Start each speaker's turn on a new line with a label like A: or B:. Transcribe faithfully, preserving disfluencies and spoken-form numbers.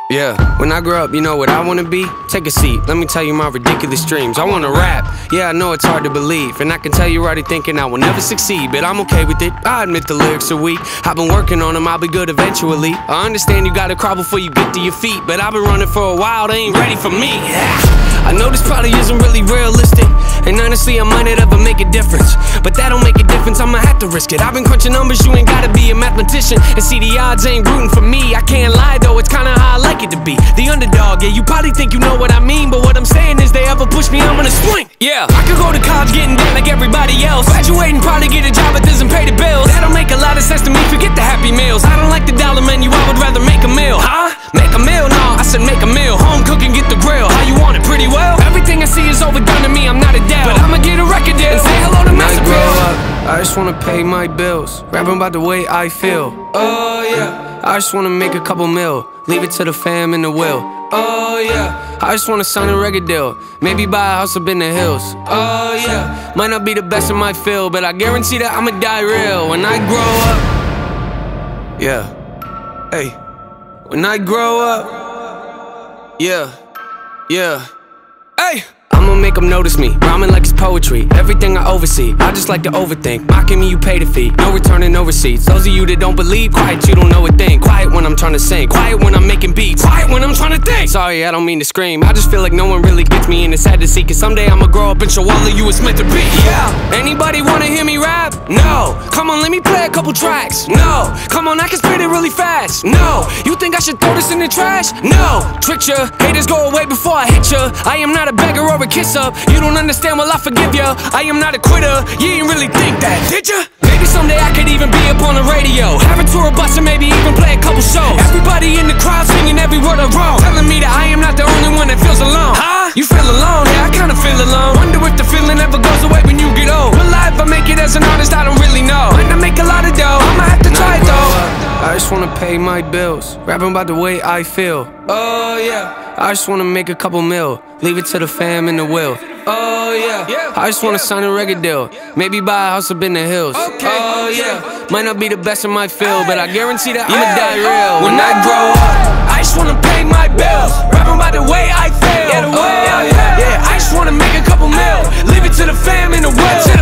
A: Yeah, when I grow up, you know what I wanna be? Take a seat, let me tell you my ridiculous dreams. I wanna rap, yeah, I know it's hard to believe, and I can tell you're already thinking I will never succeed, but I'm okay with it, I admit the lyrics are weak. I've been working on them, I'll be good eventually. I understand you gotta crawl before you get to your feet, but I've been running for a while, they ain't ready for me. I know this probably isn't really realistic, and honestly I might not ever make a difference, but that don't make a difference, I'ma have to risk it. I've been crunching numbers, you ain't gotta be a mathematician, and see the odds ain't rooting for me. I can't lie though, it's kinda how I like it to be, the underdog. Yeah, you probably think you know what I mean, but what I'm saying is they ever push me, I'm gonna swing. Yeah, I could go to college getting debt like everybody else, graduate and probably get a job that doesn't pay the bills. That don't make a lot of sense to me, forget the happy meals. I don't like the dollar menu, I would rather make a meal. Huh? Make a meal? No, I said make a meal. Home cooking, get the grill. How you want it? Pretty well? Everything I see is overdone to me, I'm not a Adele, but I'ma get a record deal and say hello to Master P. When I grow up, I just wanna pay my bills, rapping about the way I feel. Oh yeah, I just wanna make a couple mil, leave it to the fam in the will. Oh yeah, I just wanna sign a record deal, maybe buy a house up in the hills. Oh yeah, might not be the best in my field, but I guarantee that I'ma die real when I grow up. Yeah, hey, when I grow up. Yeah, yeah, hey, I'ma make them notice me, rhyming like it's poetry. Everything I oversee, I just like to overthink. Mocking me, you pay the fee, no returning, no receipts. Those of you that don't believe, quiet, you don't know a thing. Quiet when I'm trying to sing, quiet when I'm making beats, quiet when I'm trying to think. Sorry, I don't mean to scream, I just feel like no one really gets me, and it's sad to see, cause someday I'ma grow up and show all of you it's meant to be. Yeah, anybody wanna hear me rap? No. Come on, let me play a couple tracks. No. Come on, I can spit it really fast. No. You think I should throw this in the trash? No. Trick ya, haters go away before I hit ya. I am not a beggar or a kiss up. You don't understand, well I forgive ya. I am not a quitter, you ain't really think that, did ya? Maybe someday I could even be up on the radio, have a tour bus and maybe even play a couple shows. Everybody in the crowd singing every word I wrote, telling me that I am not the only one that feels alone. Huh? You feel alone? Yeah, I kinda feel alone. Wonder if the feeling ever goes away when you get old. Will I ever make it as an artist? I don't really know. Might not make a lot of dough, I'ma have to try it though. I just wanna pay my bills, rapping about the way I feel. Oh yeah, I just wanna make a couple mil, leave it to the fam in the will. Oh yeah, I just wanna sign a record deal, maybe buy a house up in the hills. Oh yeah, might not be the best in my field, but I guarantee that I'ma die real when I grow up. I just wanna pay my bills, rapping about the way I feel. Oh yeah, I just wanna make a couple mil, leave it to the fam in the will.